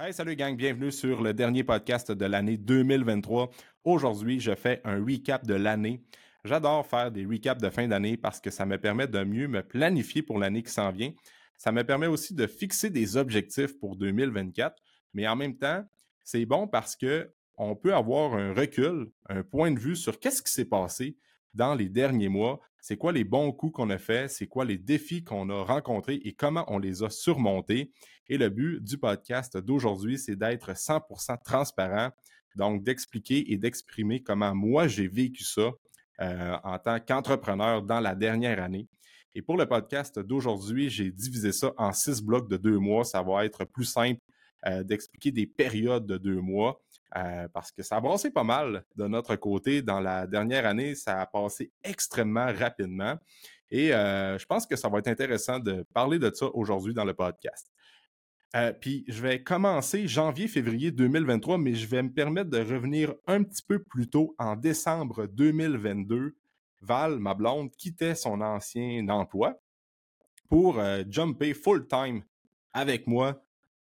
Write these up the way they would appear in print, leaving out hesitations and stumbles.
Hey, salut gang, bienvenue sur le dernier podcast de l'année 2023. Aujourd'hui, je fais un recap de l'année. J'adore faire des recaps de fin d'année parce que ça me permet de mieux me planifier pour l'année qui s'en vient. Ça me permet aussi de fixer des objectifs pour 2024, mais en même temps, c'est bon parce que on peut avoir un recul, un point de vue sur qu'est-ce qui s'est passé dans les derniers mois, c'est quoi les bons coups qu'on a faits, c'est quoi les défis qu'on a rencontrés et comment on les a surmontés. Et le but du podcast d'aujourd'hui, c'est d'être 100% transparent, donc d'expliquer et d'exprimer comment moi j'ai vécu ça en tant qu'entrepreneur dans la dernière année. Et pour le podcast d'aujourd'hui, j'ai divisé ça en 6 blocs de 2 mois. Ça va être plus simple d'expliquer des périodes de 2 mois parce que ça a brassé pas mal de notre côté. Dans la dernière année, ça a passé extrêmement rapidement. Et je pense que ça va être intéressant de parler de ça aujourd'hui dans le podcast. Puis je vais commencer janvier-février 2023, mais je vais me permettre de revenir un petit peu plus tôt, en décembre 2022. Val, ma blonde, quittait son ancien emploi pour jumper full-time avec moi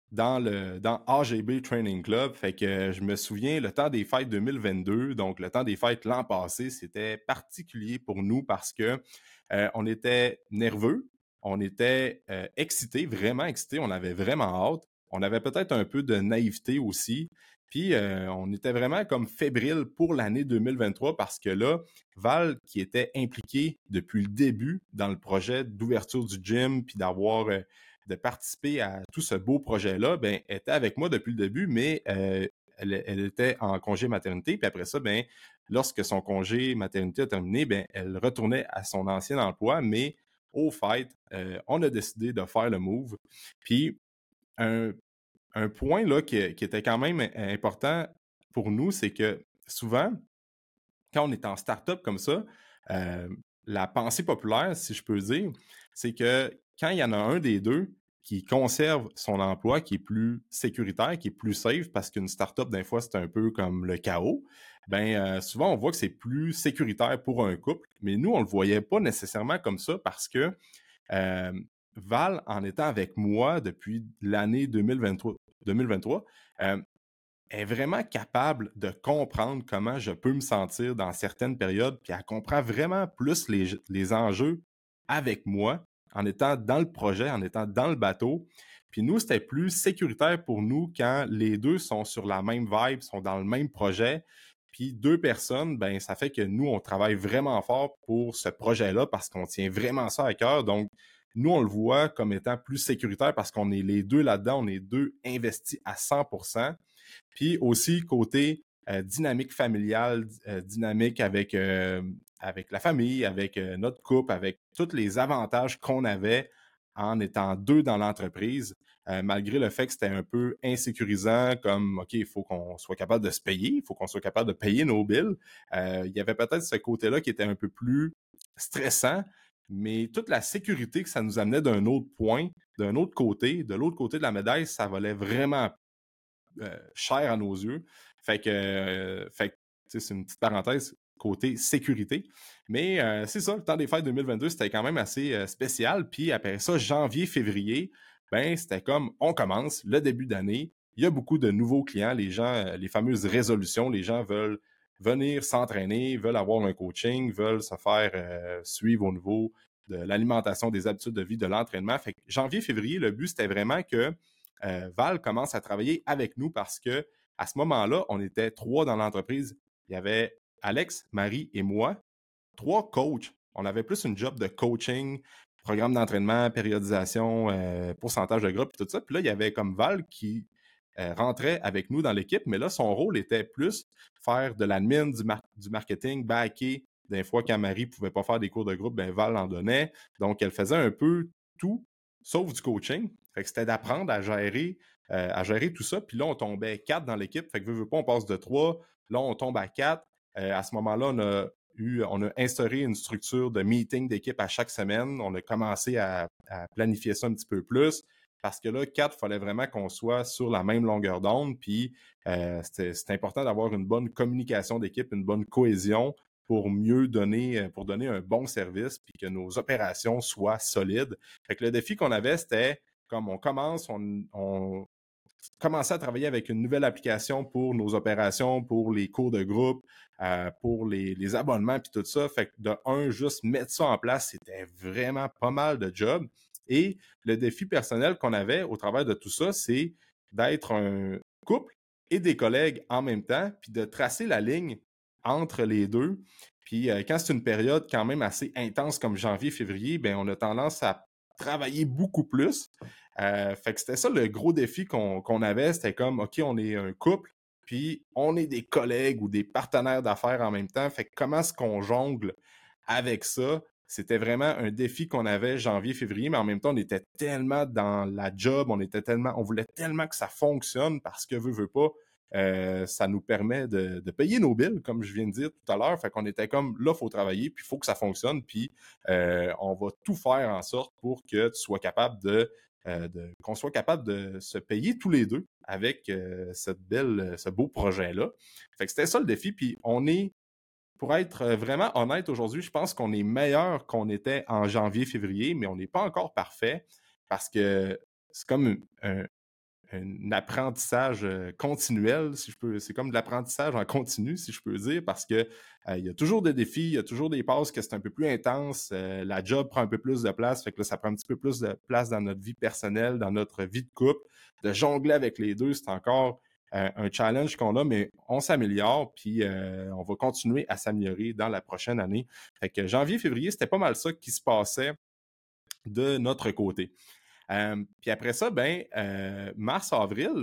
dans AGB Training Club. Fait que je me souviens, le temps des fêtes 2022, donc le temps des fêtes l'an passé, c'était particulier pour nous parce que on était nerveux, on était excités, vraiment excités, on avait vraiment hâte. On avait peut-être un peu de naïveté aussi. Puis on était vraiment comme fébrile pour l'année 2023 parce que là, Val, qui était impliqué depuis le début dans le projet d'ouverture du gym, puis de participer à tout ce beau projet-là, ben, était avec moi depuis le début, mais elle était en congé maternité. Puis après ça, ben, lorsque son congé maternité a terminé, ben, elle retournait à son ancien emploi, mais au fait, on a décidé de faire le move. Puis un, un point là, qui était quand même important pour nous, c'est que souvent, quand on est en start-up comme ça, euh, la pensée populaire, si je peux dire, c'est que quand il y en a un des deux qui conserve son emploi, qui est plus sécuritaire, qui est plus safe, parce qu'une start-up, des fois, c'est un peu comme le chaos, ben souvent, on voit que c'est plus sécuritaire pour un couple, mais nous, on le voyait pas nécessairement comme ça parce que euh, Val, en étant avec moi depuis l'année 2023, est vraiment capable de comprendre comment je peux me sentir dans certaines périodes, puis elle comprend vraiment plus les enjeux avec moi, en étant dans le projet, en étant dans le bateau. Puis nous, c'était plus sécuritaire pour nous quand les deux sont sur la même vibe, sont dans le même projet. Puis deux personnes, ben ça fait que nous, on travaille vraiment fort pour ce projet-là parce qu'on tient vraiment ça à cœur. Donc, nous, on le voit comme étant plus sécuritaire parce qu'on est les deux là-dedans, on est deux investis à 100%. Puis aussi, côté dynamique familiale, dynamique avec la famille, avec notre couple, avec tous les avantages qu'on avait en étant deux dans l'entreprise, malgré le fait que c'était un peu insécurisant, comme, OK, il faut qu'on soit capable de se payer, il faut qu'on soit capable de payer nos billes. Il y avait peut-être ce côté-là qui était un peu plus stressant, mais toute la sécurité que ça nous amenait d'un autre point, d'un autre côté, de l'autre côté de la médaille, ça valait vraiment cher à nos yeux. Fait que c'est une petite parenthèse côté sécurité. Mais c'est ça, le temps des fêtes 2022, c'était quand même assez spécial. Puis après ça, janvier-février, ben c'était comme on commence le début d'année. Il y a beaucoup de nouveaux clients, les gens, les fameuses résolutions, les gens veulent venir s'entraîner, veulent avoir un coaching, veulent se faire suivre au niveau de l'alimentation, des habitudes de vie, de l'entraînement. Fait que janvier-février, le but, c'était vraiment que Val commence à travailler avec nous parce que à ce moment-là, on était trois dans l'entreprise. Il y avait Alex, Marie et moi, trois coachs. On avait plus une job de coaching, programme d'entraînement, périodisation, pourcentage de groupe, et tout ça. Puis là, il y avait comme Val qui rentrait avec nous dans l'équipe, mais là, son rôle était plus faire de l'admin, du marketing, backer. Des fois, quand Marie ne pouvait pas faire des cours de groupe, ben Val en donnait. Donc, elle faisait un peu tout, sauf du coaching. Fait que c'était d'apprendre à gérer tout ça. Puis là, on tombait 4 dans l'équipe. Fait que veux pas, on passe de 3. Là, on tombe à 4. À ce moment-là, on a instauré une structure de meeting d'équipe à chaque semaine. On a commencé à planifier ça un petit peu plus parce que là, 4, il fallait vraiment qu'on soit sur la même longueur d'onde. Puis, c'était important d'avoir une bonne communication d'équipe, une bonne cohésion pour mieux donner, pour donner un bon service puis que nos opérations soient solides. Fait que le défi qu'on avait, c'était comme on commence, commencer à travailler avec une nouvelle application pour nos opérations, pour les cours de groupe, pour les abonnements, puis tout ça. Fait que de un, juste mettre ça en place, c'était vraiment pas mal de job. Et le défi personnel qu'on avait au travers de tout ça, c'est d'être un couple et des collègues en même temps, puis de tracer la ligne entre les deux. Puis quand c'est une période quand même assez intense comme janvier-février, ben on a tendance à travailler beaucoup plus. Fait que c'était ça le gros défi qu'on avait. C'était comme, OK, on est un couple, puis on est des collègues ou des partenaires d'affaires en même temps. Fait que comment est-ce qu'on jongle avec ça? C'était vraiment un défi qu'on avait janvier-février, mais en même temps, on était tellement dans la job, on voulait tellement que ça fonctionne parce que veut pas, ça nous permet de payer nos billes, comme je viens de dire tout à l'heure. Fait qu'on était comme là, il faut travailler, puis il faut que ça fonctionne, puis on va tout faire en sorte pour que tu sois capable qu'on soit capable de se payer tous les deux avec ce beau projet-là. Fait que c'était ça le défi, puis pour être vraiment honnête aujourd'hui, je pense qu'on est meilleur qu'on était en janvier-février, mais on n'est pas encore parfait parce que c'est comme un apprentissage continuel, si je peux. C'est comme de l'apprentissage en continu, si je peux dire, parce que il y a toujours des défis, il y a toujours des passes que c'est un peu plus intense, la job prend un peu plus de place, fait que là, ça prend un petit peu plus de place dans notre vie personnelle, dans notre vie de couple. De jongler avec les deux, c'est encore un challenge qu'on a, mais on s'améliore, puis on va continuer à s'améliorer dans la prochaine année. Fait que janvier-février, c'était pas mal ça qui se passait de notre côté. Puis après ça, mars-avril,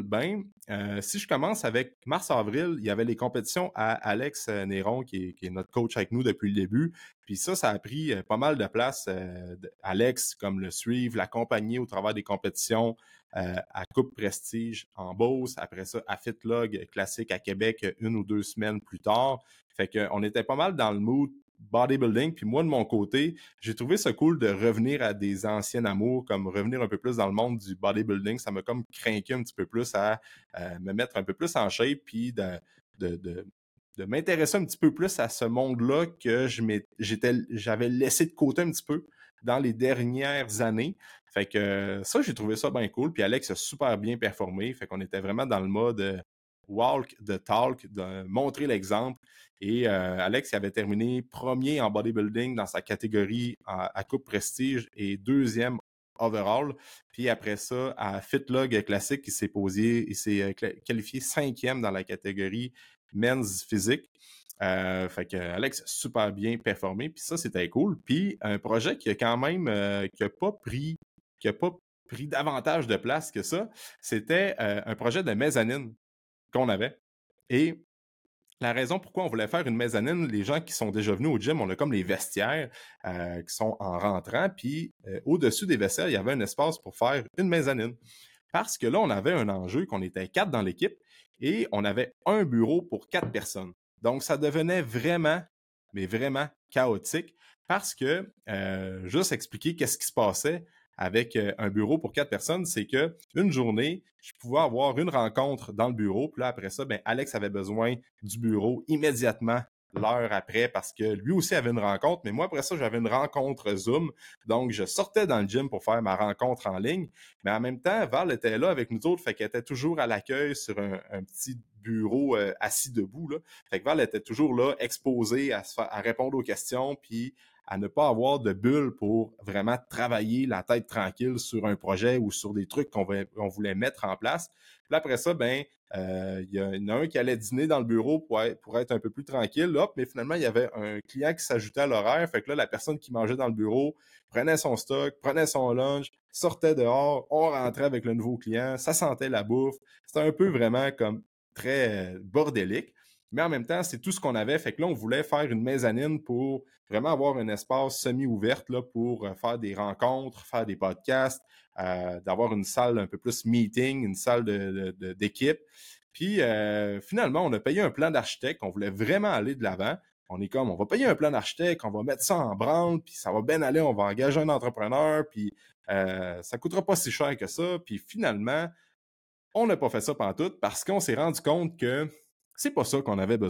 si je commence avec mars-avril, il y avait les compétitions à Alex Néron, qui est notre coach avec nous depuis le début. Puis ça a pris pas mal de place. Alex, comme le suivre, l'accompagner au travers des compétitions à Coupe Prestige en Beauce. Après ça, à Fitlog classique à Québec 1 ou 2 semaines plus tard. Fait qu'on était pas mal dans le mood bodybuilding. Puis moi, de mon côté, j'ai trouvé ça cool de revenir à des anciens amours, comme revenir un peu plus dans le monde du bodybuilding. Ça m'a comme craqué un petit peu plus à me mettre un peu plus en shape, puis de, de, de m'intéresser un petit peu plus à ce monde-là que j'avais laissé de côté un petit peu dans les dernières années. Fait que ça, j'ai trouvé ça bien cool. Puis Alex a super bien performé. Fait qu'on était vraiment dans le mode walk the talk, de montrer l'exemple. Et Alex il avait terminé premier en bodybuilding dans sa catégorie à Coupe Prestige et deuxième overall. Puis après ça, à Fitlog Classic, il s'est qualifié cinquième dans la catégorie men's physique. Fait que Alex a super bien performé. Puis ça, c'était cool. Puis un projet qui a quand même qui a pas pris davantage de place que ça, c'était un projet de mezzanine qu'on avait. Et la raison pourquoi on voulait faire une mezzanine, les gens qui sont déjà venus au gym, on a comme les vestiaires qui sont en rentrant, puis au-dessus des vestiaires, il y avait un espace pour faire une mezzanine. Parce que là, on avait un enjeu qu'on était 4 dans l'équipe et on avait un bureau pour 4 personnes. Donc, ça devenait vraiment, mais vraiment chaotique parce que, juste expliquer qu'est-ce qui se passait avec un bureau pour 4 personnes, c'est que une journée, je pouvais avoir une rencontre dans le bureau, puis là, après ça, Alex avait besoin du bureau immédiatement l'heure après parce que lui aussi avait une rencontre, mais moi, après ça, j'avais une rencontre Zoom. Donc, je sortais dans le gym pour faire ma rencontre en ligne, mais en même temps, Val était là avec nous autres, fait qu'elle était toujours à l'accueil sur un petit bureau assis debout, là. Fait que Val était toujours là, exposée à répondre aux questions, puis à ne pas avoir de bulle pour vraiment travailler la tête tranquille sur un projet ou sur des trucs qu'on voulait mettre en place. Puis après ça, il y en a un qui allait dîner dans le bureau pour être un peu plus tranquille. Hop, mais finalement, il y avait un client qui s'ajoutait à l'horaire. Fait que là, la personne qui mangeait dans le bureau prenait son stock, prenait son lunch, sortait dehors, on rentrait avec le nouveau client, ça sentait la bouffe. C'était un peu vraiment comme très bordélique. Mais en même temps, c'est tout ce qu'on avait. Fait que là, on voulait faire une mezzanine pour vraiment avoir un espace semi-ouverte là, pour faire des rencontres, faire des podcasts, d'avoir une salle un peu plus meeting, une salle d'équipe. Puis finalement, on a payé un plan d'architecte. On voulait vraiment aller de l'avant. On est comme, on va payer un plan d'architecte, on va mettre ça en branle, puis ça va bien aller, on va engager un entrepreneur, puis ça coûtera pas si cher que ça. Puis finalement, on n'a pas fait ça pantoute parce qu'on s'est rendu compte que c'est pas ça qu'on avait besoin.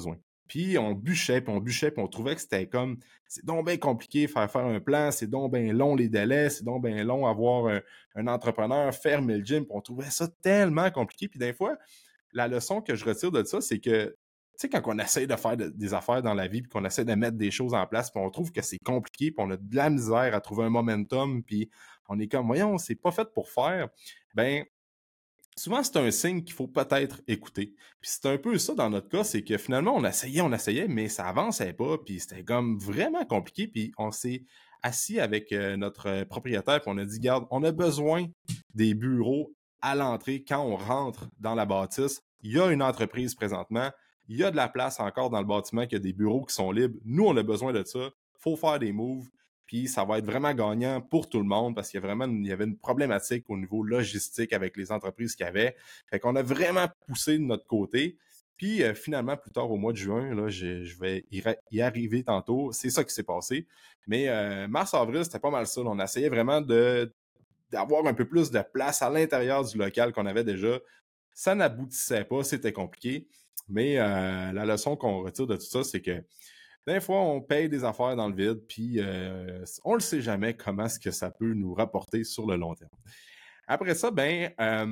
Puis on bûchait, puis on trouvait que c'était comme, c'est donc bien compliqué faire un plan, c'est donc bien long les délais, c'est donc bien long avoir un entrepreneur, fermer le gym, puis on trouvait ça tellement compliqué. Puis des fois, la leçon que je retire de ça, c'est que, tu sais, quand on essaie de faire des affaires dans la vie, puis qu'on essaie de mettre des choses en place, puis on trouve que c'est compliqué, puis on a de la misère à trouver un momentum, puis on est comme, voyons, c'est pas fait pour faire, ben souvent, c'est un signe qu'il faut peut-être écouter. Puis c'est un peu ça dans notre cas, c'est que finalement, on essayait, mais ça avançait pas, puis c'était comme vraiment compliqué, puis on s'est assis avec notre propriétaire, puis on a dit, garde, on a besoin des bureaux à l'entrée quand on rentre dans la bâtisse. Il y a une entreprise présentement, il y a de la place encore dans le bâtiment, qu'il y a des bureaux qui sont libres. Nous, on a besoin de ça. Il faut faire des moves. Puis ça va être vraiment gagnant pour tout le monde parce qu'il y avait une problématique au niveau logistique avec les entreprises qu'il y avait. Fait qu'on a vraiment poussé de notre côté. Puis finalement, plus tard au mois de juin, là, je vais y arriver tantôt. C'est ça qui s'est passé. Mais mars-avril, c'était pas mal ça. Là. On essayait vraiment d'avoir un peu plus de place à l'intérieur du local qu'on avait déjà. Ça n'aboutissait pas, c'était compliqué. Mais la leçon qu'on retire de tout ça, c'est que des fois, on paye des affaires dans le vide, puis on le sait jamais comment est-ce que ça peut nous rapporter sur le long terme. Après ça, ben,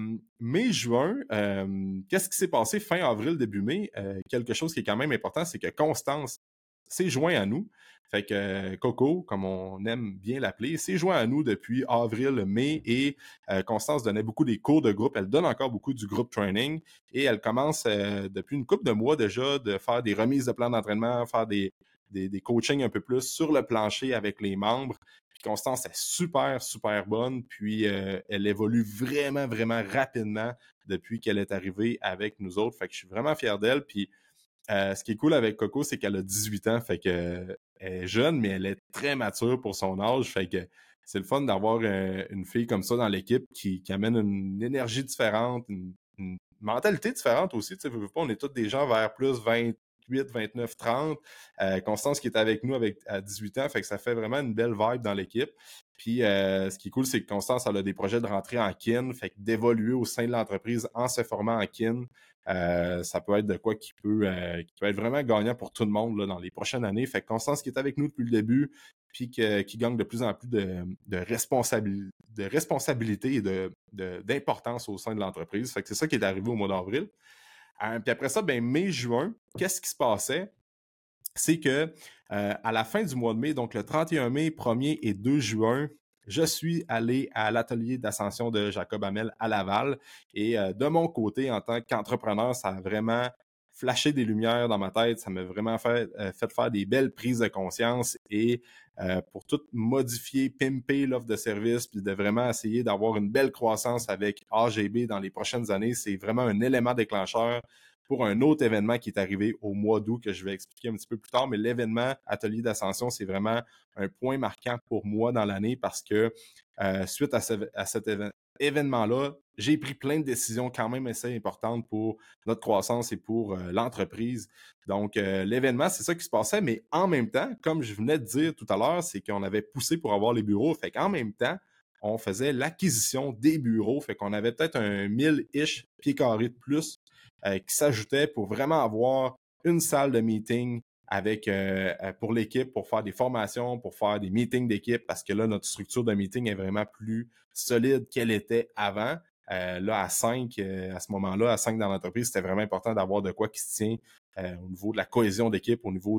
mai-juin, qu'est-ce qui s'est passé fin avril, début mai? Quelque chose qui est quand même important, c'est que Constance s'est joint à nous. Fait que Coco, comme on aime bien l'appeler, s'est joint à nous depuis avril, mai et Constance donnait beaucoup des cours de groupe. Elle donne encore beaucoup du groupe training et elle commence depuis une couple de mois déjà de faire des remises de plans d'entraînement, faire des coachings un peu plus sur le plancher avec les membres. Puis Constance est super, super bonne. Puis elle évolue vraiment, vraiment rapidement depuis qu'elle est arrivée avec nous autres. Fait que je suis vraiment fier d'elle. Puis ce qui est cool avec Coco, c'est qu'elle a 18 ans, fait que elle est jeune, mais elle est très mature pour son âge, fait que c'est le fun d'avoir une fille comme ça dans l'équipe qui amène une énergie différente, une mentalité différente aussi, tu sais, veux pas, on est tous des gens vers plus 28, 29, 30. Constance qui est avec nous à 18 ans, fait que ça fait vraiment une belle vibe dans l'équipe. Puis ce qui est cool, c'est que Constance, elle a des projets de rentrer en kin, fait que d'évoluer au sein de l'entreprise en se formant en kin. Ça peut être de quoi qui peut être vraiment gagnant pour tout le monde là, dans les prochaines années. Fait que Constance qui est avec nous depuis le début, puis qui gagne de plus en plus de responsabilité et d'importance au sein de l'entreprise. Fait que c'est ça qui est arrivé au mois d'avril. Puis après ça, ben mai-juin, qu'est-ce qui se passait? C'est que à la fin du mois de mai, donc le 31 mai, 1er et 2 juin, je suis allé à l'atelier d'ascension de Jacob Hamel à Laval. Et de mon côté, en tant qu'entrepreneur, ça a vraiment flashé des lumières dans ma tête. Ça m'a vraiment fait faire des belles prises de conscience et pour tout modifier, pimper l'offre de service, puis de vraiment essayer d'avoir une belle croissance avec AGB dans les prochaines années, c'est vraiment un élément déclencheur pour un autre événement qui est arrivé au mois d'août que je vais expliquer un petit peu plus tard. Mais l'événement Atelier d'Ascension, c'est vraiment un point marquant pour moi dans l'année parce que suite à cet événement-là, j'ai pris plein de décisions quand même assez importantes pour notre croissance et pour l'entreprise. Donc, l'événement, c'est ça qui se passait, mais en même temps, comme je venais de dire tout à l'heure, c'est qu'on avait poussé pour avoir les bureaux. Fait qu'en même temps, on faisait l'acquisition des bureaux. Fait qu'on avait peut-être un 1000-ish pieds carrés de plus qui s'ajoutait pour vraiment avoir une salle de meeting avec pour l'équipe, pour faire des formations, pour faire des meetings d'équipe, parce que là, notre structure de meeting est vraiment plus solide qu'elle était avant. Là, à 5, à ce moment-là, à 5 dans l'entreprise, c'était vraiment important d'avoir de quoi qui se tient au niveau de la cohésion d'équipe, au niveau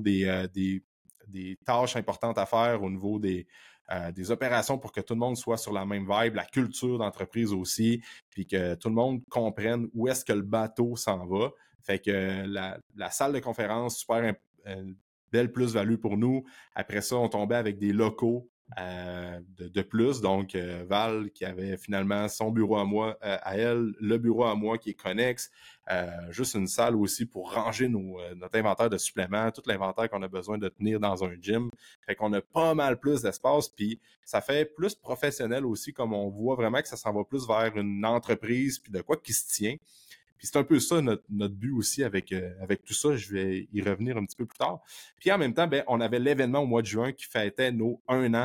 des tâches importantes à faire, au niveau des opérations pour que tout le monde soit sur la même vibe, la culture d'entreprise aussi, puis que tout le monde comprenne où est-ce que le bateau s'en va. Fait que la salle de conférence, super belle plus-value pour nous. Après ça, on tombait avec des locaux de plus. Donc, Val qui avait finalement son bureau à moi, à elle, le bureau à moi qui est connexe. Juste une salle aussi pour ranger notre inventaire de suppléments, tout l'inventaire qu'on a besoin de tenir dans un gym. Fait qu'on a pas mal plus d'espace, puis ça fait plus professionnel aussi, comme on voit vraiment que ça s'en va plus vers une entreprise, puis de quoi qui se tient. Puis c'est un peu ça notre but aussi avec tout ça. Je vais y revenir un petit peu plus tard. Puis en même temps, ben, on avait l'événement au mois de juin qui fêtait nos 1 an.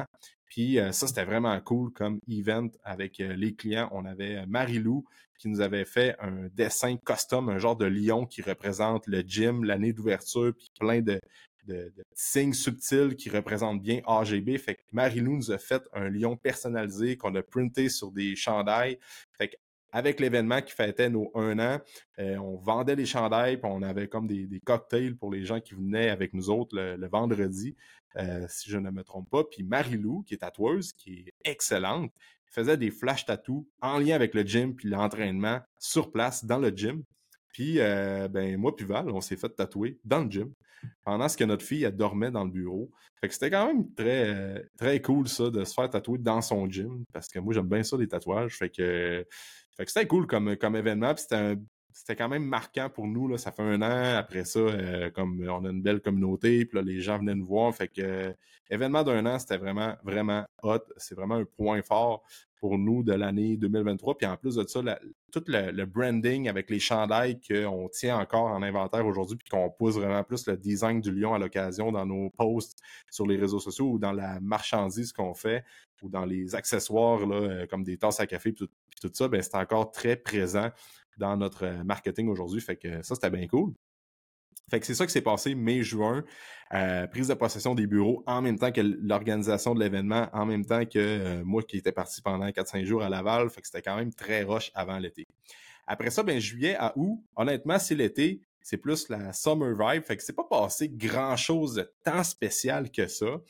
Puis ça, c'était vraiment cool comme event avec les clients. On avait Marie-Lou qui nous avait fait un dessin custom, un genre de lion qui représente le gym, l'année d'ouverture, puis plein de signes subtils qui représentent bien AGB. Fait que Marie-Lou nous a fait un lion personnalisé qu'on a printé sur des chandails. Fait que avec l'événement qui fêtait nos 1 an, on vendait les chandails, puis on avait comme des cocktails pour les gens qui venaient avec nous autres le vendredi, si je ne me trompe pas. Puis Marie-Lou, qui est tatoueuse, qui est excellente, faisait des flash tattoos en lien avec le gym puis l'entraînement sur place dans le gym. Puis, ben, moi puis Val, on s'est fait tatouer dans le gym pendant ce que notre fille, elle dormait dans le bureau. Fait que c'était quand même très cool, ça, de se faire tatouer dans son gym, parce que moi, j'aime bien ça, les tatouages. Fait que c'était cool comme événement, puis c'était quand même marquant pour nous, là. Ça fait 1 an. Après ça, comme on a une belle communauté, puis là, les gens venaient nous voir. Fait que événement d'1 an, c'était vraiment, vraiment hot. C'est vraiment un point fort pour nous de l'année 2023. Puis en plus de ça, tout le branding avec les chandails qu'on tient encore en inventaire aujourd'hui, puis qu'on pousse vraiment plus le design du lion à l'occasion dans nos posts sur les réseaux sociaux ou dans la marchandise qu'on fait ou dans les accessoires là, comme des tasses à café puis tout ça, ben, c'est encore très présent dans notre marketing aujourd'hui. Fait que ça, c'était bien cool. Fait que c'est ça qui s'est passé mai-juin, prise de possession des bureaux en même temps que l'organisation de l'événement, en même temps que moi qui étais parti pendant 4-5 jours à Laval. Fait que c'était quand même très rush avant l'été. Après ça, ben juillet à août, honnêtement, c'est l'été, c'est plus la summer vibe. Fait que c'est pas passé grand-chose de tant spécial que ça.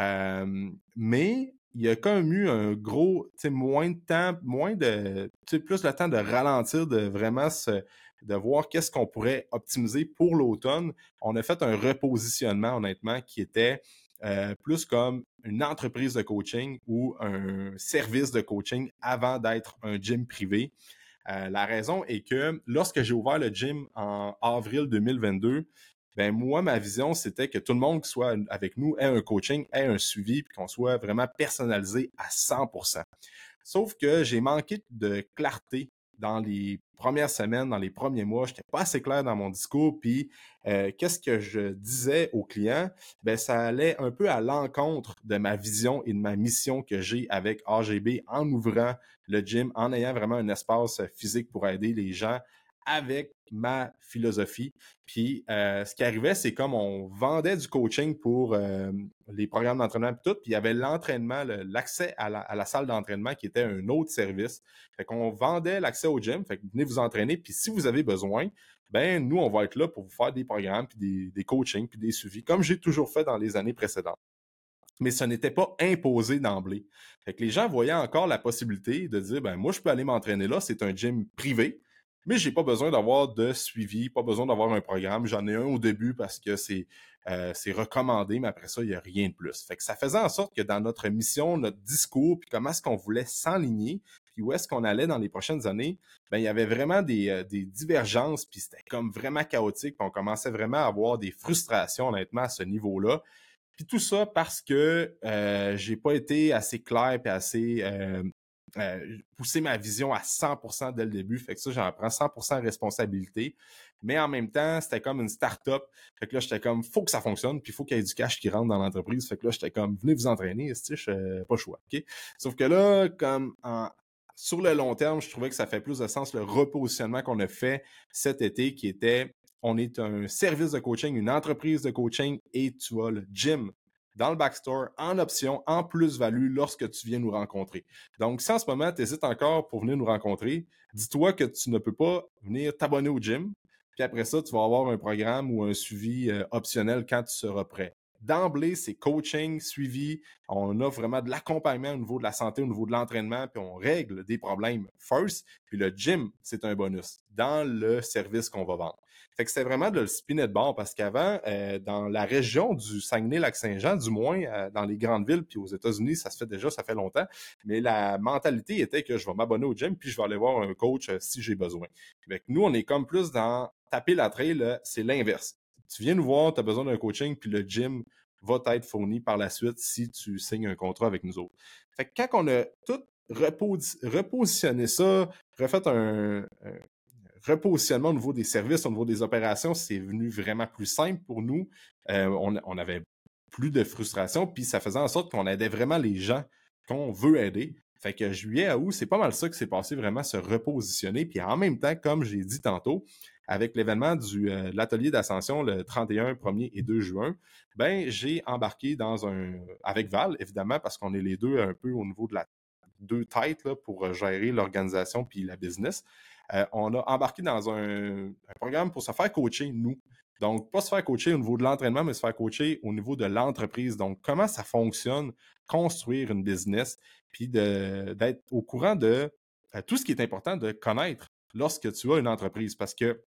Mais il y a quand même eu un gros, tu sais, moins de temps, plus le temps de ralentir, de vraiment de voir qu'est-ce qu'on pourrait optimiser pour l'automne. On a fait un repositionnement, honnêtement, qui était plus comme une entreprise de coaching ou un service de coaching avant d'être un gym privé. La raison est que lorsque j'ai ouvert le gym en avril 2022, ben moi, ma vision, c'était que tout le monde qui soit avec nous ait un coaching, ait un suivi, puis qu'on soit vraiment personnalisé à 100%. Sauf que j'ai manqué de clarté dans les premières semaines, dans les premiers mois. Je n'étais pas assez clair dans mon discours. Puis, qu'est-ce que je disais aux clients? Ben, ça allait un peu à l'encontre de ma vision et de ma mission que j'ai avec AGB en ouvrant le gym, en ayant vraiment un espace physique pour aider les gens avec ma philosophie. Puis, ce qui arrivait, c'est comme on vendait du coaching pour les programmes d'entraînement et tout, puis il y avait l'entraînement, l'accès à la salle d'entraînement qui était un autre service. Fait qu'on vendait l'accès au gym, fait que venez vous entraîner, puis si vous avez besoin, ben nous, on va être là pour vous faire des programmes, puis des coachings, puis des suivis, comme j'ai toujours fait dans les années précédentes. Mais ce n'était pas imposé d'emblée. Fait que les gens voyaient encore la possibilité de dire, ben moi, je peux aller m'entraîner là, c'est un gym privé, mais j'ai pas besoin d'avoir de suivi, pas besoin d'avoir un programme. J'en ai un au début parce que c'est recommandé, mais après ça, il n'y a rien de plus. Fait que ça faisait en sorte que dans notre mission, notre discours, puis comment est-ce qu'on voulait s'enligner, puis où est-ce qu'on allait dans les prochaines années, ben il y avait vraiment des divergences, puis c'était comme vraiment chaotique, puis on commençait vraiment à avoir des frustrations, honnêtement, à ce niveau-là. Puis tout ça parce que j'ai pas été assez clair et assez poussé ma vision à 100% dès le début. Fait que ça, j'en prends 100% responsabilité. Mais en même temps, c'était comme une start-up. Fait que là, j'étais comme, faut que ça fonctionne, puis il faut qu'il y ait du cash qui rentre dans l'entreprise. Fait que là, j'étais comme, venez vous entraîner, pas le choix. OK? Sauf que là, sur le long terme, je trouvais que ça fait plus de sens le repositionnement qu'on a fait cet été, qui était on est un service de coaching, une entreprise de coaching et tu as le gym dans le backstore en option, en plus-value lorsque tu viens nous rencontrer. Donc, si en ce moment, tu hésites encore pour venir nous rencontrer, dis-toi que tu ne peux pas venir t'abonner au gym. Puis après ça, tu vas avoir un programme ou un suivi optionnel quand tu seras prêt. D'emblée, c'est coaching, suivi. On offre vraiment de l'accompagnement au niveau de la santé, au niveau de l'entraînement, puis on règle des problèmes first. Puis le gym, c'est un bonus dans le service qu'on va vendre. Fait que c'était vraiment de le spinner de bord parce qu'avant, dans la région du Saguenay-Lac-Saint-Jean, du moins dans les grandes villes, puis aux États-Unis, ça se fait déjà, ça fait longtemps, mais la mentalité était que je vais m'abonner au gym puis je vais aller voir un coach si j'ai besoin. Fait que nous, on est comme plus dans taper la trail, c'est l'inverse. Tu viens nous voir, tu as besoin d'un coaching, puis le gym va t'être fourni par la suite si tu signes un contrat avec nous autres. Fait que quand on a tout repositionné ça, refait un repositionnement au niveau des services, au niveau des opérations, c'est venu vraiment plus simple pour nous. On avait plus de frustration, puis ça faisait en sorte qu'on aidait vraiment les gens qu'on veut aider. Fait que juillet à août, c'est pas mal ça qui s'est passé, vraiment se repositionner. Puis en même temps, comme j'ai dit tantôt, avec l'événement de l'atelier d'ascension le 31, 1er et 2 juin, ben j'ai embarqué avec Val, évidemment, parce qu'on est les deux un peu au niveau de la deux têtes là, pour gérer l'organisation puis la business. On a embarqué dans un programme pour se faire coacher, nous. Donc, pas se faire coacher au niveau de l'entraînement, mais se faire coacher au niveau de l'entreprise. Donc, comment ça fonctionne, construire une business, puis d'être au courant de tout ce qui est important de connaître lorsque tu as une entreprise. Parce que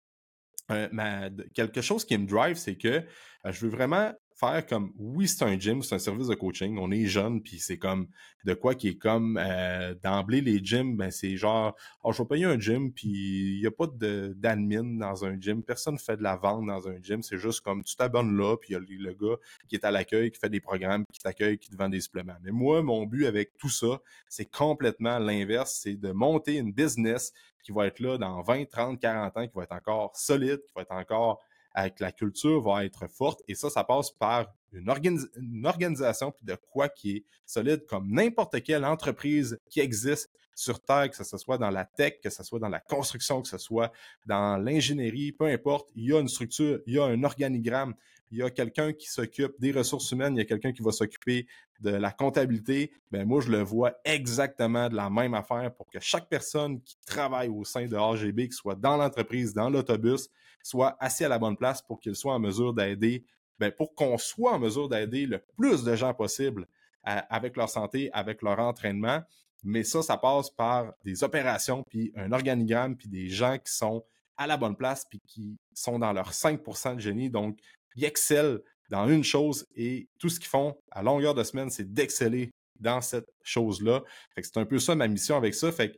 quelque chose qui me drive, c'est que je veux vraiment faire comme, oui, c'est un gym, c'est un service de coaching, on est jeune, puis c'est comme de quoi qui est comme d'emblée les gyms, ben c'est genre, oh, je vais payer un gym, puis il n'y a pas d'admin dans un gym, personne ne fait de la vente dans un gym, c'est juste comme tu t'abonnes là, puis il y a le gars qui est à l'accueil, qui fait des programmes, qui t'accueille, qui te vend des suppléments. Mais moi, mon but avec tout ça, c'est complètement l'inverse, c'est de monter une business qui va être là dans 20, 30, 40 ans, qui va être encore solide, qui va être encore avec la culture, va être forte. Et ça passe par une organisation puis de quoi qui est solide comme n'importe quelle entreprise qui existe sur Terre, que ce soit dans la tech, que ce soit dans la construction, que ce soit dans l'ingénierie, peu importe, il y a une structure, il y a un organigramme, il y a quelqu'un qui s'occupe des ressources humaines, il y a quelqu'un qui va s'occuper de la comptabilité. Ben moi, je le vois exactement de la même affaire pour que chaque personne qui travaille au sein de AGB, qui soit dans l'entreprise, dans l'autobus, soit assis à la bonne place pour qu'il soit en mesure d'aider, ben pour qu'on soit en mesure d'aider le plus de gens possible avec leur santé, avec leur entraînement. Mais ça passe par des opérations, puis un organigramme, puis des gens qui sont à la bonne place, puis qui sont dans leur 5% de génie. Donc, ils excellent dans une chose et tout ce qu'ils font à longueur de semaine, c'est d'exceller dans cette chose-là. Fait que c'est un peu ça ma mission avec ça. Fait que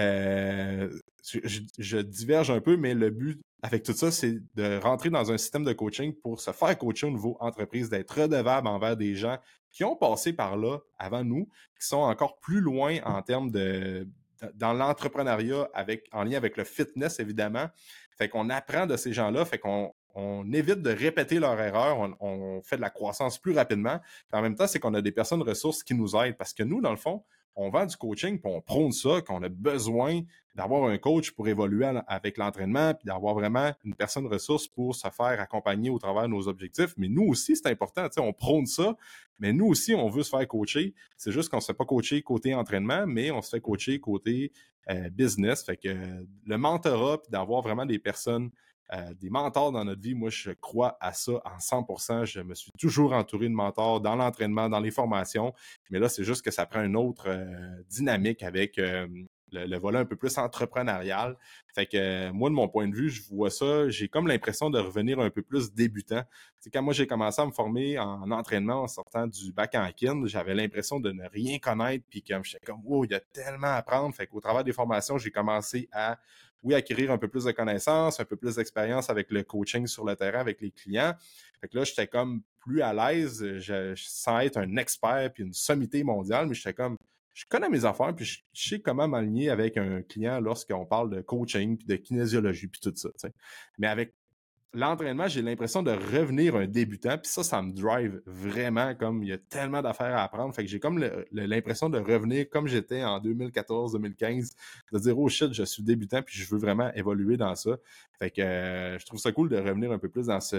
je diverge un peu, mais le but avec tout ça, c'est de rentrer dans un système de coaching pour se faire coacher au niveau entreprise, d'être redevable envers des gens qui ont passé par là avant nous, qui sont encore plus loin en termes dans l'entrepreneuriat en lien avec le fitness, évidemment. Fait qu'on apprend de ces gens-là, fait qu'on évite de répéter leurs erreurs, on fait de la croissance plus rapidement. Puis en même temps, c'est qu'on a des personnes ressources qui nous aident parce que nous, dans le fond, on vend du coaching, puis on prône ça, qu'on a besoin d'avoir un coach pour évoluer avec l'entraînement, puis d'avoir vraiment une personne ressource pour se faire accompagner au travers de nos objectifs. Mais nous aussi, c'est important, tu sais, on prône ça, mais nous aussi, on veut se faire coacher. C'est juste qu'on ne se fait pas coacher côté entraînement, mais on se fait coacher côté business. Fait que le mentorat, puis d'avoir vraiment des personnes des mentors dans notre vie, moi, je crois à ça en 100%. Je me suis toujours entouré de mentors dans l'entraînement, dans les formations. Mais là, c'est juste que ça prend une autre dynamique avec le volet un peu plus entrepreneurial. Fait que moi, de mon point de vue, je vois ça, j'ai comme l'impression de revenir un peu plus débutant. C'est quand moi, j'ai commencé à me former en entraînement en sortant du bac en kin, j'avais l'impression de ne rien connaître, puis comme j'étais comme, wow, il y a tellement à apprendre. Fait qu'au travers des formations, j'ai commencé à oui, acquérir un peu plus de connaissances, un peu plus d'expérience avec le coaching sur le terrain avec les clients. Fait que là, j'étais comme plus à l'aise, sans être un expert puis une sommité mondiale, mais j'étais comme, je connais mes affaires puis je sais comment m'aligner avec un client lorsqu'on parle de coaching puis de kinésiologie puis tout ça. T'sais. Mais avec l'entraînement, j'ai l'impression de revenir un débutant, puis ça me drive vraiment, comme il y a tellement d'affaires à apprendre. Fait que j'ai comme l'impression de revenir comme j'étais en 2014-2015, de dire oh shit, je suis débutant, puis je veux vraiment évoluer dans ça. Fait que je trouve ça cool de revenir un peu plus dans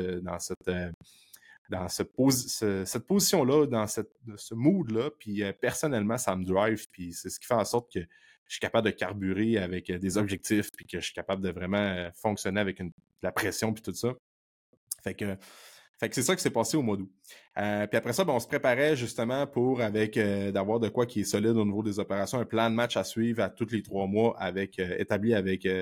cette position-là, dans ce mood-là. Puis personnellement, ça me drive, puis c'est ce qui fait en sorte que je suis capable de carburer avec des objectifs, puis que je suis capable de vraiment fonctionner avec de la pression, puis tout ça. Fait que c'est ça qui s'est passé au mois d'août. Puis après ça, ben, on se préparait justement pour d'avoir de quoi qui est solide au niveau des opérations, un plan de match à suivre à tous les 3 mois établi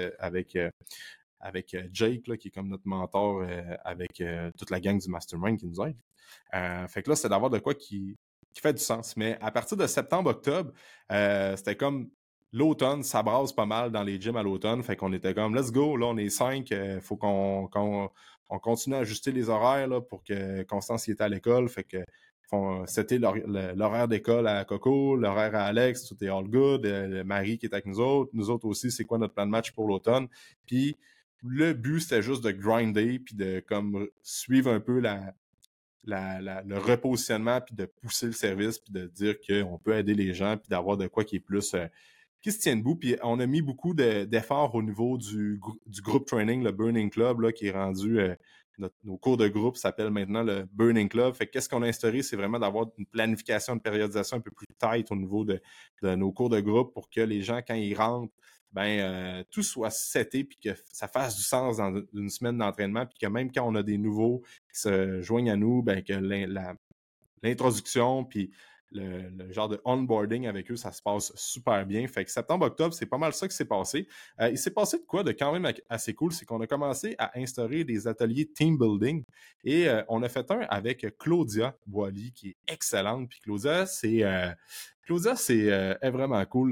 avec Jake, là, qui est comme notre mentor avec toute la gang du Mastermind qui nous aide. Fait que là, c'est d'avoir de quoi qui fait du sens. Mais à partir de septembre-octobre, c'était comme l'automne, ça brasse pas mal dans les gyms à l'automne. Fait qu'on était comme, let's go, là, on est 5, faut qu'on continue à ajuster les horaires là, pour que Constance y était à l'école. Fait que c'était l'horaire d'école à Coco, l'horaire à Alex, tout est all good. Marie qui est avec nous autres aussi, c'est quoi notre plan de match pour l'automne. Puis le but, c'était juste de grinder puis de comme suivre un peu le repositionnement, puis de pousser le service, puis de dire qu'on peut aider les gens, puis d'avoir de quoi qui est plus qui se tient debout. Puis on a mis beaucoup d'efforts au niveau du groupe training, le Burning Club, là, qui est rendu nos cours de groupe s'appellent maintenant le Burning Club. Fait que qu'est-ce qu'on a instauré, c'est vraiment d'avoir une planification, une périodisation un peu plus tight au niveau de nos cours de groupe pour que les gens, quand ils rentrent, tout soit seté puis que ça fasse du sens dans une semaine d'entraînement puis que même quand on a des nouveaux qui se joignent à nous, que l'introduction puis le genre de onboarding avec eux, ça se passe super bien. Fait que septembre-octobre, c'est pas mal ça qui s'est passé. Il s'est passé de quoi de quand même assez cool, c'est qu'on a commencé à instaurer des ateliers team building et on a fait un avec Claudia Boily qui est excellente. Puis Claudia, est vraiment cool.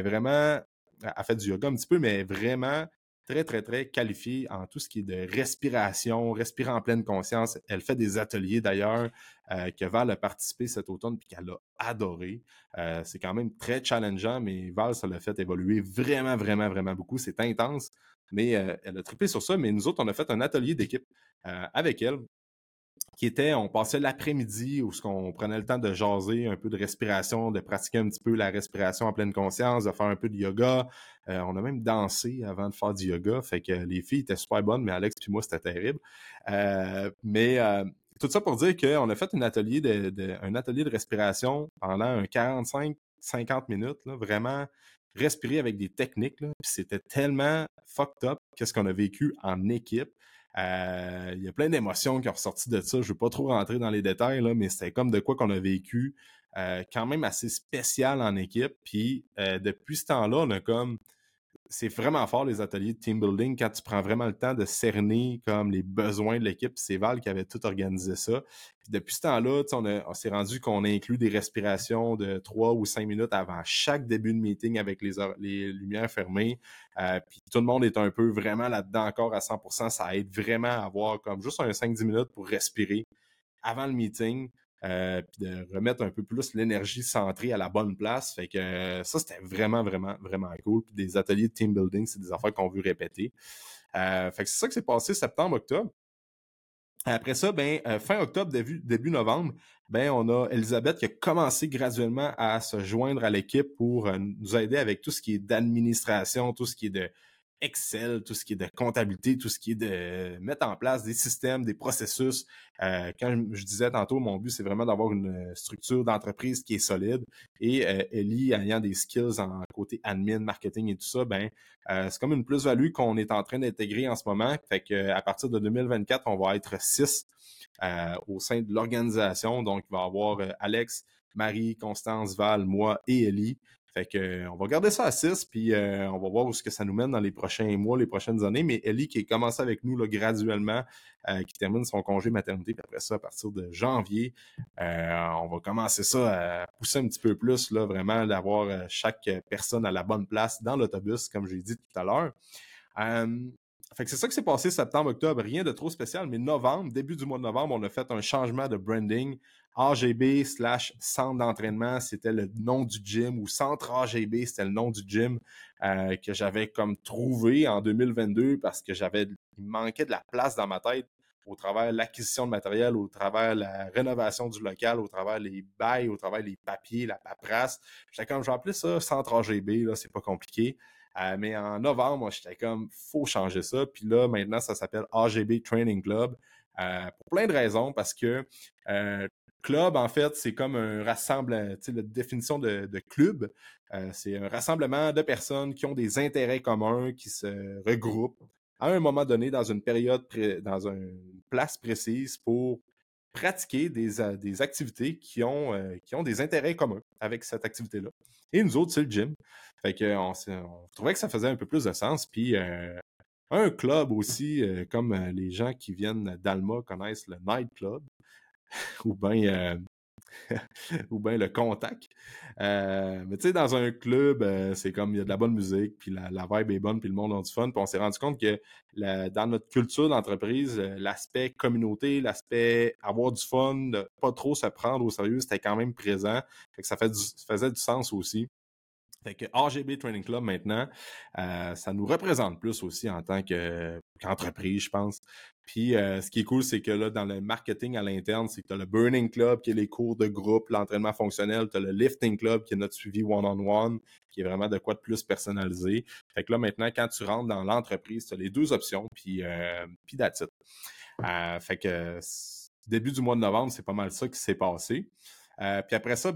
Elle fait du yoga un petit peu, mais vraiment très, très, très qualifiée en tout ce qui est de respiration, respirer en pleine conscience. Elle fait des ateliers d'ailleurs que Val a participé cet automne puis qu'elle a adoré. C'est quand même très challengeant, mais Val, ça l'a fait évoluer vraiment, vraiment, vraiment beaucoup. C'est intense, mais elle a trippé sur ça. Mais nous autres, on a fait un atelier d'équipe avec elle on passait l'après-midi où on prenait le temps de jaser un peu de respiration, de pratiquer un petit peu la respiration en pleine conscience, de faire un peu de yoga. On a même dansé avant de faire du yoga. Fait que les filles étaient super bonnes, mais Alex puis moi, c'était terrible. Mais tout ça pour dire qu'on a fait un atelier de respiration pendant un 45-50 minutes, là, vraiment respirer avec des techniques. Là, puis c'était tellement fucked up qu'est-ce qu'on a vécu en équipe. Il y a plein d'émotions qui ont ressorti de ça. Je ne veux pas trop rentrer dans les détails, là, mais c'était comme de quoi qu'on a vécu quand même assez spécial en équipe. Puis depuis ce temps-là, on a comme c'est vraiment fort les ateliers de team building quand tu prends vraiment le temps de cerner comme les besoins de l'équipe. C'est Val qui avait tout organisé ça. Puis depuis ce temps-là, on s'est rendu qu'on a inclus des respirations de 3 ou 5 minutes avant chaque début de meeting avec les lumières fermées. Puis tout le monde est un peu vraiment là-dedans encore à 100%. Ça aide vraiment à avoir comme juste un 5-10 minutes pour respirer avant le meeting. Puis de remettre un peu plus l'énergie centrée à la bonne place. Fait que ça, c'était vraiment, vraiment, vraiment cool. Puis des ateliers de team building, c'est des affaires qu'on veut répéter. Fait que c'est ça qui s'est passé septembre-octobre. Après ça, fin octobre, début novembre, on a Elisabeth qui a commencé graduellement à se joindre à l'équipe pour nous aider avec tout ce qui est d'administration, tout ce qui est de Excel, tout ce qui est de comptabilité, tout ce qui est de mettre en place des systèmes, des processus. Quand je disais tantôt, mon but, c'est vraiment d'avoir une structure d'entreprise qui est solide. Et Ellie, ayant des skills en côté admin, marketing et tout ça, c'est comme une plus-value qu'on est en train d'intégrer en ce moment. Fait que à partir de 2024, on va être 6 au sein de l'organisation. Donc, il va y avoir Alex, Marie, Constance, Val, moi et Ellie. Fait que on va garder ça à 6, puis on va voir où ce que ça nous mène dans les prochains mois, les prochaines années. Mais Ellie qui est commencé avec nous là, graduellement, qui termine son congé maternité, puis après ça, à partir de janvier, on va commencer ça à pousser un petit peu plus, là, vraiment, d'avoir chaque personne à la bonne place dans l'autobus, comme j'ai dit tout à l'heure. Fait que c'est ça qui s'est passé septembre-octobre, rien de trop spécial, mais novembre, début du mois de novembre, on a fait un changement de branding. AGB/centre d'entraînement, c'était le nom du gym, ou centre AGB, c'était le nom du gym que j'avais comme trouvé en 2022 parce que il manquait de la place dans ma tête au travers de l'acquisition de matériel, au travers de la rénovation du local, au travers les bails, au travers les papiers, la paperasse. J'étais comme, j'ai appelé ça centre AGB, là, c'est pas compliqué. Mais en novembre, moi, j'étais comme, faut changer ça. Puis là, maintenant, ça s'appelle AGB Training Club. Pour plein de raisons, parce que club, en fait, c'est comme un rassemblement, tu sais, la définition de club, c'est un rassemblement de personnes qui ont des intérêts communs, qui se regroupent à un moment donné dans une période, dans une place précise pour pratiquer des activités qui ont des intérêts communs avec cette activité-là. Et nous autres, c'est le gym. Fait qu'on on trouvait que ça faisait un peu plus de sens. Puis un club aussi, comme les gens qui viennent d'Alma connaissent le Night Club, ou bien ou bien le contact. Mais tu sais, dans un club, c'est comme il y a de la bonne musique, puis la vibe est bonne, puis le monde a du fun. Puis on s'est rendu compte que dans notre culture d'entreprise, l'aspect communauté, l'aspect avoir du fun, de pas trop se prendre au sérieux, c'était quand même présent. Fait que ça faisait du sens aussi. Fait que AGB Training Club, maintenant, ça nous représente plus aussi en tant qu'entreprise, je pense. Puis, ce qui est cool, c'est que là, dans le marketing à l'interne, c'est que tu as le Burning Club, qui est les cours de groupe, l'entraînement fonctionnel. Tu as le Lifting Club, qui est notre suivi one-on-one, qui est vraiment de quoi de plus personnalisé. Fait que là, maintenant, quand tu rentres dans l'entreprise, tu as les deux options, puis that's it. Fait que début du mois de novembre, c'est pas mal ça qui s'est passé. Puis après ça,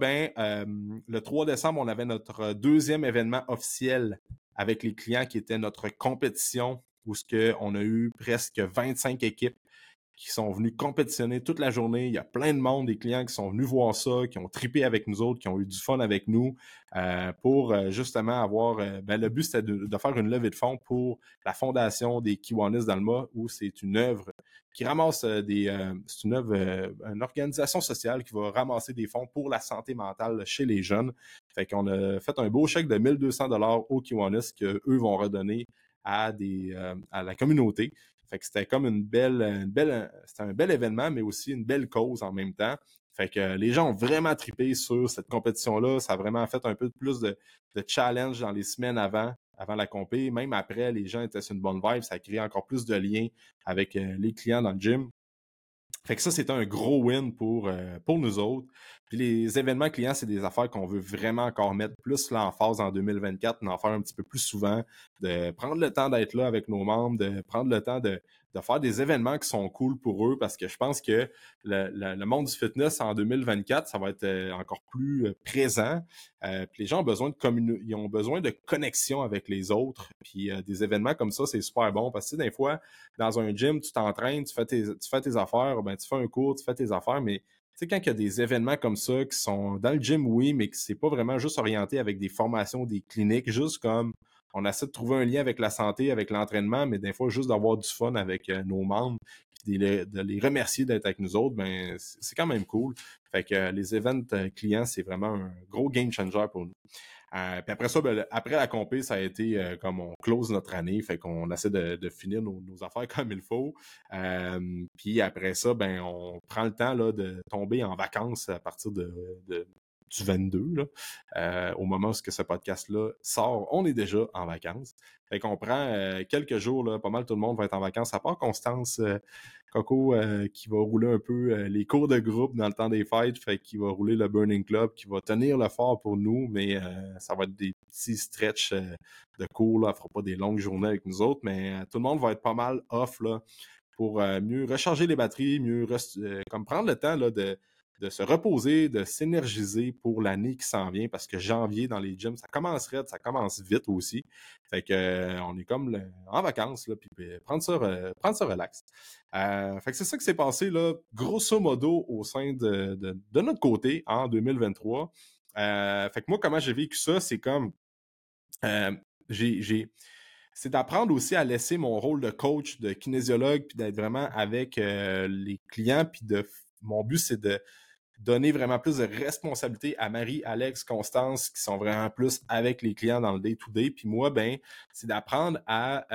le 3 décembre, on avait notre deuxième événement officiel avec les clients qui était notre compétition où on a eu presque 25 équipes qui sont venus compétitionner toute la journée. Il y a plein de monde, des clients qui sont venus voir ça, qui ont trippé avec nous autres, qui ont eu du fun avec nous pour justement avoir... le but, c'était de faire une levée de fonds pour la fondation des Kiwanis Dalma, où c'est une œuvre qui ramasse c'est une œuvre, une organisation sociale qui va ramasser des fonds pour la santé mentale chez les jeunes. Fait qu'on a fait un beau chèque de 1200 $ aux Kiwanis qu'eux vont redonner à la communauté. Fait que c'était comme c'était un bel événement, mais aussi une belle cause en même temps. Fait que les gens ont vraiment trippé sur cette compétition-là. Ça a vraiment fait un peu plus de challenge dans les semaines avant la compé. Même après, les gens étaient sur une bonne vibe. Ça a créé encore plus de liens avec les clients dans le gym. Fait que ça, c'était un gros win pour nous autres. Puis les événements clients, c'est des affaires qu'on veut vraiment encore mettre plus l'emphase en 2024, d'en faire un petit peu plus souvent, de prendre le temps d'être là avec nos membres, de prendre le temps de faire des événements qui sont cool pour eux, parce que je pense que le monde du fitness en 2024, ça va être encore plus présent. Puis les gens ont besoin ils ont besoin de connexion avec les autres. Puis des événements comme ça, c'est super bon, parce que des fois, dans un gym, tu t'entraînes, tu fais tes affaires, tu fais un cours, tu fais tes affaires, mais tu sais, quand il y a des événements comme ça qui sont dans le gym, oui, mais que c'est pas vraiment juste orienté avec des formations, des cliniques, juste comme on essaie de trouver un lien avec la santé, avec l'entraînement, mais des fois, juste d'avoir du fun avec nos membres, puis de les remercier d'être avec nous autres, c'est quand même cool. Fait que les events clients, c'est vraiment un gros game changer pour nous. Puis après ça, après la compé, ça a été comme on close notre année, fait qu'on essaie de finir nos affaires comme il faut. Puis après ça, on prend le temps là, de tomber en vacances à partir du 22, là. Au moment où ce podcast-là sort, on est déjà en vacances. Fait qu'on prend quelques jours, là, pas mal tout le monde va être en vacances, à part Constance Coco qui va rouler un peu les cours de groupe dans le temps des fêtes, fait qu'il va rouler le Burning Club, qui va tenir le fort pour nous, mais ça va être des petits stretches de cours, là, elle fera pas des longues journées avec nous autres, mais tout le monde va être pas mal off là, pour mieux recharger les batteries, mieux comme prendre le temps là, de se reposer, de s'énergiser pour l'année qui s'en vient, parce que janvier dans les gyms, ça commence vite aussi. Fait que on est comme en vacances, là, puis prendre ça relax. Fait que c'est ça qui s'est passé, là, grosso modo, au sein de notre côté en 2023. Fait que moi, comment j'ai vécu ça, c'est comme euh, c'est d'apprendre aussi à laisser mon rôle de coach, de kinésiologue, puis d'être vraiment avec les clients, puis mon but, c'est de donner vraiment plus de responsabilité à Marie, Alex, Constance, qui sont vraiment plus avec les clients dans le day-to-day. Puis moi, c'est d'apprendre à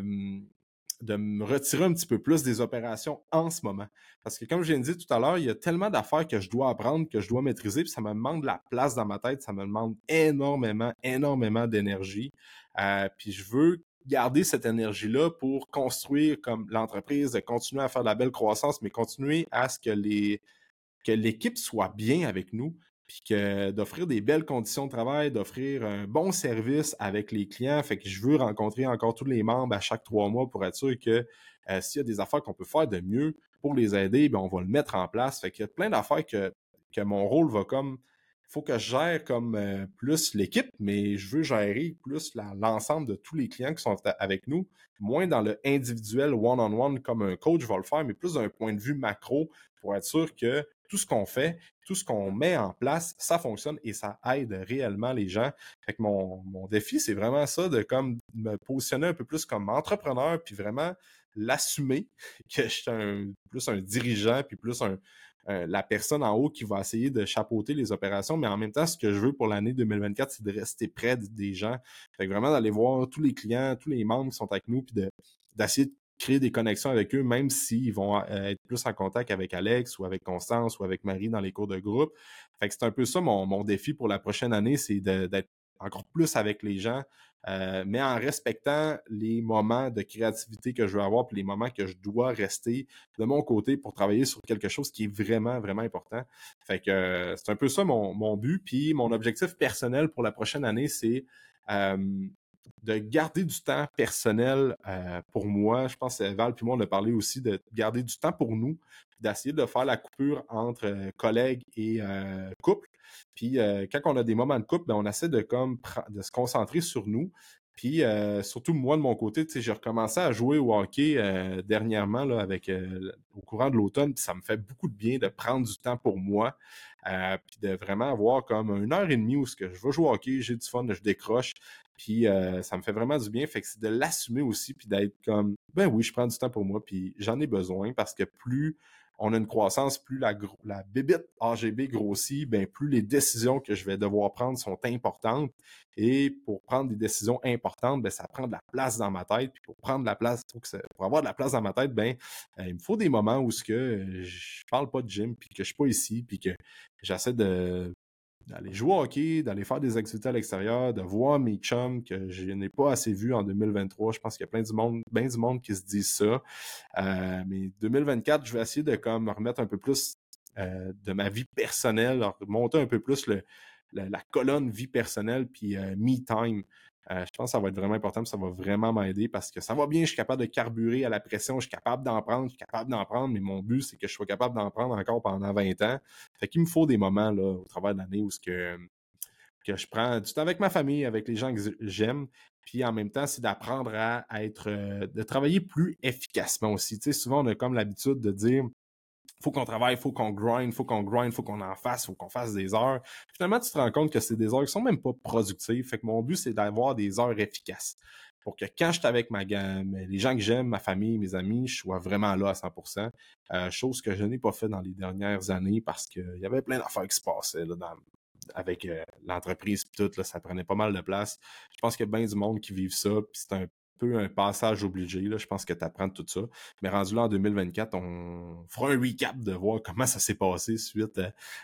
de me retirer un petit peu plus des opérations en ce moment. Parce que comme je viens de dire tout à l'heure, il y a tellement d'affaires que je dois apprendre, que je dois maîtriser, puis ça me demande de la place dans ma tête, ça me demande énormément, énormément d'énergie. Puis je veux garder cette énergie-là pour construire comme l'entreprise, de continuer à faire de la belle croissance, mais continuer à ce que l'équipe soit bien avec nous, puis d'offrir des belles conditions de travail, d'offrir un bon service avec les clients. Fait que je veux rencontrer encore tous les membres à chaque 3 mois pour être sûr que s'il y a des affaires qu'on peut faire de mieux pour les aider, on va le mettre en place. Fait qu'il y a plein d'affaires que mon rôle va comme... Il faut que je gère comme plus l'équipe, mais je veux gérer plus l'ensemble de tous les clients qui sont avec nous, moins dans le individuel one-on-one comme un coach va le faire, mais plus d'un point de vue macro pour être sûr que tout ce qu'on fait, tout ce qu'on met en place, ça fonctionne et ça aide réellement les gens. Fait que mon défi, c'est vraiment ça, de comme me positionner un peu plus comme entrepreneur, puis vraiment l'assumer que je suis plus un dirigeant, puis plus la personne en haut qui va essayer de chapeauter les opérations, mais en même temps, ce que je veux pour l'année 2024, c'est de rester près des gens. Fait que vraiment d'aller voir tous les clients, tous les membres qui sont avec nous, puis d'essayer de créer des connexions avec eux, même s'ils vont être plus en contact avec Alex ou avec Constance ou avec Marie dans les cours de groupe. Fait que c'est un peu ça mon défi pour la prochaine année, c'est d'être encore plus avec les gens, mais en respectant les moments de créativité que je veux avoir puis les moments que je dois rester de mon côté pour travailler sur quelque chose qui est vraiment, vraiment important. Fait que c'est un peu ça mon but. Puis mon objectif personnel pour la prochaine année, c'est euh, de garder du temps personnel pour moi. Je pense que Val puis moi, on a parlé aussi de garder du temps pour nous, d'essayer de faire la coupure entre collègues et couple. Puis quand on a des moments de couple, ben, on essaie de se concentrer sur nous. Puis surtout moi de mon côté, j'ai recommencé à jouer au hockey dernièrement là, au courant de l'automne. Puis ça me fait beaucoup de bien de prendre du temps pour moi. Puis de vraiment avoir comme 1 heure et demie où je vais jouer au hockey, j'ai du fun, je décroche. Puis ça me fait vraiment du bien. Fait que c'est de l'assumer aussi, puis d'être comme, ben oui, je prends du temps pour moi, puis j'en ai besoin parce que plus on a une croissance, plus la bébite AGB grossit, ben plus les décisions que je vais devoir prendre sont importantes. Et pour prendre des décisions importantes, ben ça prend de la place dans ma tête. Puis pour prendre de la place, pour avoir de la place dans ma tête, ben il me faut des moments où je parle pas de gym, puis que je suis pas ici, puis que j'essaie d'aller jouer au hockey, d'aller faire des activités à l'extérieur, de voir mes chums que je n'ai pas assez vus en 2023. Je pense qu'il y a bien du monde qui se dit ça. Mais 2024, je vais essayer de comme remettre un peu plus de ma vie personnelle, monter un peu plus la colonne vie personnelle puis me time. Je pense que ça va être vraiment important, ça va vraiment m'aider parce que ça va bien, je suis capable de carburer à la pression, je suis capable d'en prendre, mais mon but, c'est que je sois capable d'en prendre encore pendant 20 ans. Fait qu'il me faut des moments là, au travers de l'année où que je prends du temps avec ma famille, avec les gens que j'aime. Puis en même temps, c'est d'apprendre à être, de travailler plus efficacement aussi. Tu sais, souvent, on a comme l'habitude de dire faut qu'on travaille, faut qu'on grind, faut qu'on en fasse, faut qu'on fasse des heures. Finalement, tu te rends compte que c'est des heures qui sont même pas productives. Fait que mon but, c'est d'avoir des heures efficaces. Pour que quand je suis avec les gens que j'aime, ma famille, mes amis, je sois vraiment là à 100%. Chose que je n'ai pas fait dans les dernières années parce qu'il y avait plein d'affaires qui se passaient là, avec l'entreprise et tout, là, ça prenait pas mal de place. Je pense qu'il y a bien du monde qui vivent ça, puis c'est un peu un passage obligé. Là. Je pense que tu apprends tout ça. Mais rendu là en 2024, on fera un recap de voir comment ça s'est passé suite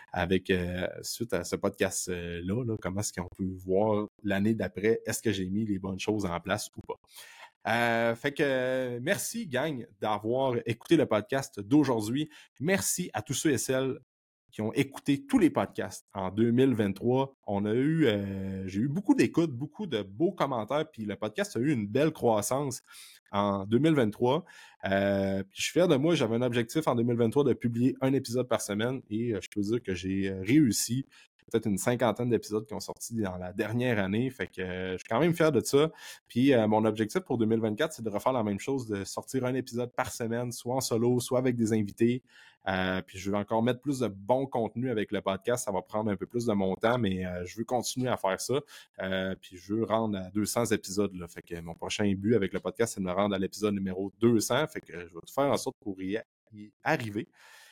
à ce podcast-là. Là, comment est-ce qu'on peut voir l'année d'après, est-ce que j'ai mis les bonnes choses en place ou pas. Fait que merci, gang, d'avoir écouté le podcast d'aujourd'hui. Merci à tous ceux et celles qui ont écouté tous les podcasts en 2023. J'ai eu beaucoup d'écoutes, beaucoup de beaux commentaires, puis le podcast a eu une belle croissance en 2023. Puis je suis fier de moi, j'avais un objectif en 2023 de publier un épisode par semaine et je peux dire que j'ai réussi. Peut-être une 50aine d'épisodes qui ont sorti dans la dernière année. Fait que je suis quand même fier de ça. Puis mon objectif pour 2024, c'est de refaire la même chose, de sortir un épisode par semaine, soit en solo, soit avec des invités. Puis je veux encore mettre plus de bon contenu avec le podcast. Ça va prendre un peu plus de mon temps, mais je veux continuer à faire ça. Puis je veux rendre à 200 épisodes. Là. Fait que mon prochain but avec le podcast, c'est de me rendre à l'épisode numéro 200. Fait que je vais tout faire en sorte pour y arriver.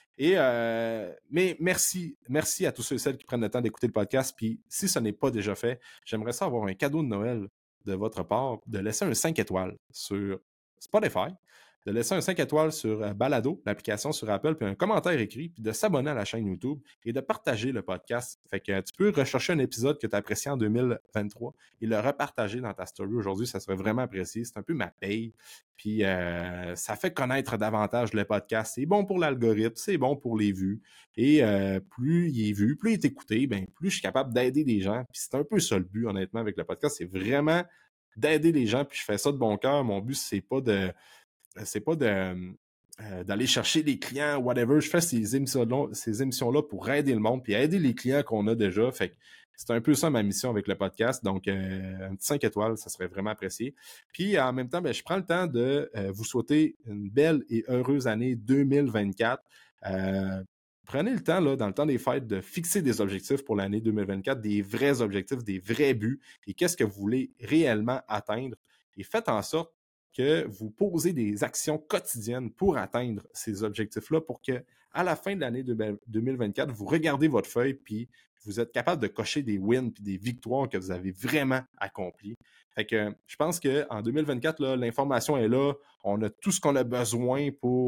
Mais merci à tous ceux et celles qui prennent le temps d'écouter le podcast. Puis si ce n'est pas déjà fait, j'aimerais ça avoir un cadeau de Noël de votre part, de laisser un 5 étoiles sur Spotify, de laisser un 5 étoiles sur Balado, l'application sur Apple, puis un commentaire écrit, puis de s'abonner à la chaîne YouTube et de partager le podcast. Fait que tu peux rechercher un épisode que tu as apprécié en 2023 et le repartager dans ta story aujourd'hui. Ça serait vraiment apprécié. C'est un peu ma paye. Puis ça fait connaître davantage le podcast. C'est bon pour l'algorithme, c'est bon pour les vues. Et plus il est vu, plus il est écouté, ben plus je suis capable d'aider les gens. Puis c'est un peu ça le but, honnêtement, avec le podcast. C'est vraiment d'aider les gens. Puis je fais ça de bon cœur. Mon but, c'est pas d'aller chercher des clients, whatever. Je fais ces émissions-là pour aider le monde, puis aider les clients qu'on a déjà. Fait que c'est un peu ça ma mission avec le podcast. Donc, un petit 5 étoiles, ça serait vraiment apprécié. Puis, en même temps, ben, je prends le temps de vous souhaiter une belle et heureuse année 2024. Prenez le temps, là, dans le temps des fêtes, de fixer des objectifs pour l'année 2024, des vrais objectifs, des vrais buts, et qu'est-ce que vous voulez réellement atteindre. Et faites en sorte que vous posez des actions quotidiennes pour atteindre ces objectifs-là pour que, à la fin de l'année 2024, vous regardez votre feuille puis vous êtes capable de cocher des wins puis des victoires que vous avez vraiment accomplies. Fait que je pense qu'en 2024, là, l'information est là. On a tout ce qu'on a besoin pour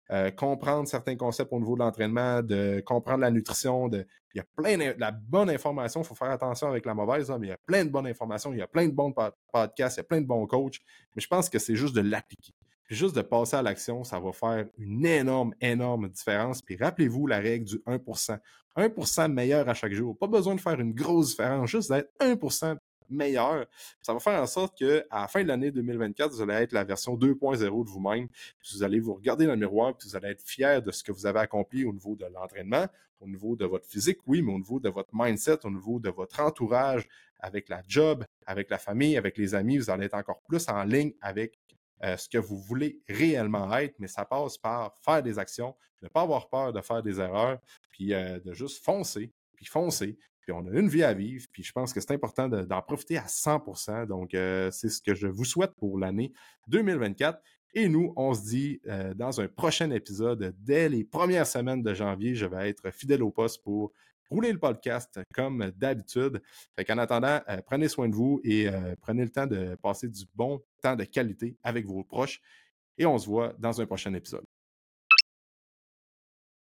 comprendre certains concepts au niveau de l'entraînement, de comprendre la nutrition. Il y a plein de la bonne information. Il faut faire attention avec la mauvaise, là, mais il y a plein de bonnes informations. Il y a plein de bons podcasts, il y a plein de bons coachs. Mais je pense que c'est juste de l'appliquer. Puis juste de passer à l'action, ça va faire une énorme, énorme différence. Puis rappelez-vous la règle du 1%. 1% meilleur à chaque jour. Pas besoin de faire une grosse différence, juste d'être 1% meilleur. Ça va faire en sorte qu'à la fin de l'année 2024, vous allez être la version 2.0 de vous-même. Puis vous allez vous regarder dans le miroir, puis vous allez être fier de ce que vous avez accompli au niveau de l'entraînement, au niveau de votre physique, oui, mais au niveau de votre mindset, au niveau de votre entourage, avec la job, avec la famille, avec les amis, vous allez être encore plus en ligne avec ce que vous voulez réellement être, mais ça passe par faire des actions, ne pas avoir peur de faire des erreurs, puis de juste foncer, puis foncer. Puis on a une vie à vivre, puis je pense que c'est important d'en profiter à 100%. Donc, c'est ce que je vous souhaite pour l'année 2024. Et nous, on se dit dans un prochain épisode, dès les premières semaines de janvier, je vais être fidèle au poste pour rouler le podcast comme d'habitude. Fait qu'en attendant, prenez soin de vous et prenez le temps de passer du bon temps de qualité avec vos proches. Et on se voit dans un prochain épisode.